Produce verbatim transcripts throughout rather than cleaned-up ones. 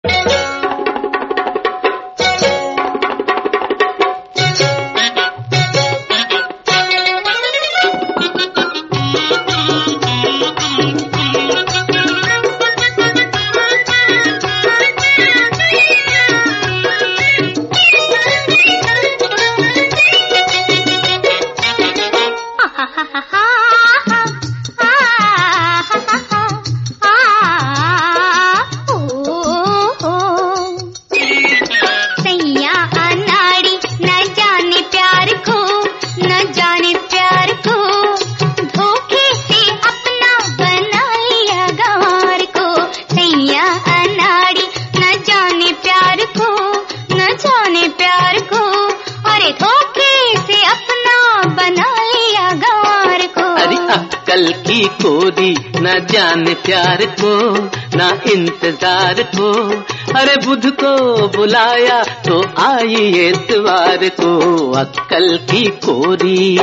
कल की कोरी न जाने प्यार को ना इंतजार को, अरे बुध को बुलाया तो आई एतवार को, अक्कल की कोरी।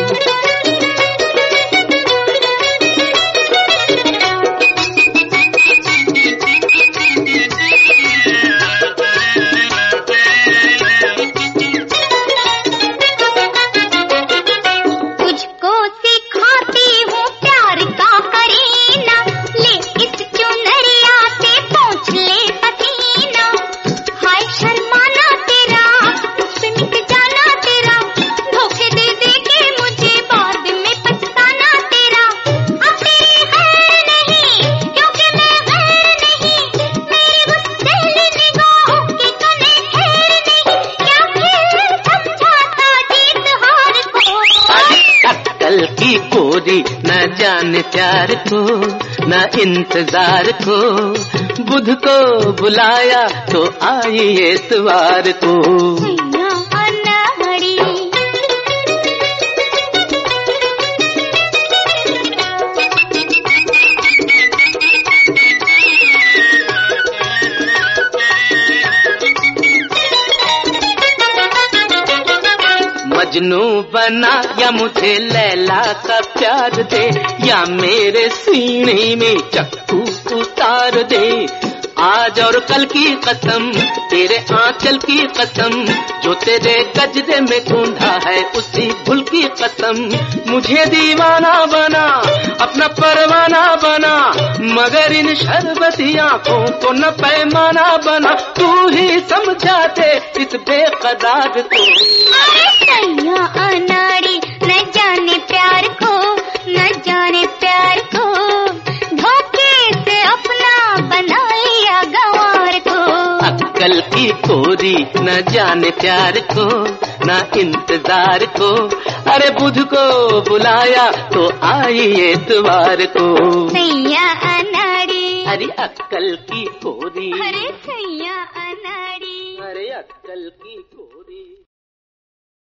की कोरी न जाने प्यार को न इंतजार को, बुध को बुलाया तो आई एतवार को। मजनू बना या मुझे लैला का प्यार दे, या मेरे सीने में चक्कू उतार दे। आज और कल की कसम, तेरे आंचल की कसम, जो तेरे गजरे में गूंधा है उसी फूल की कसम। मुझे दीवाना बना, अपना परवाना बना, मगर इन शरबती आंखों को न पैमाना बना। तू ही समझा दे इस बेकरार को। अरे सैया अनाड़ी न जाने प्यार को, न जाने प्यार को, धोखे से अपना बना लिया गंवार को। अक्कल की कोरी न जाने प्यार को न इंतजार को, अरे बुध को बुलाया तो आई एतवार को। सैया अनाड़ी, अरे अक्कल की कोरी, अरे सैया अनाड़ी, अरे अक्कल की कोरी।